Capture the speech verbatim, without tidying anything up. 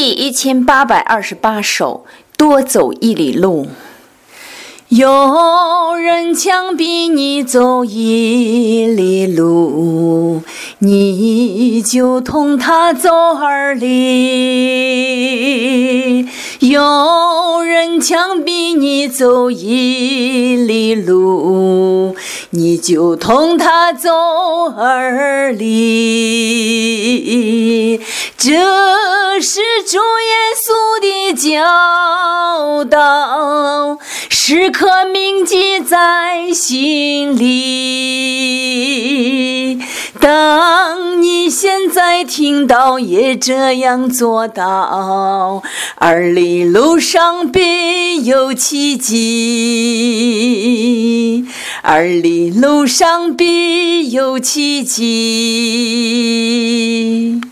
第一千八百二十八首，多走一里路。有人强逼你走一里路，你就同他走二里。有人强逼你走一里路，你就同他走二里。这是主耶稣的教导，时刻铭记在心里。当你现在听到，也这样做到，二里路上必有奇迹，二里路上必有奇迹。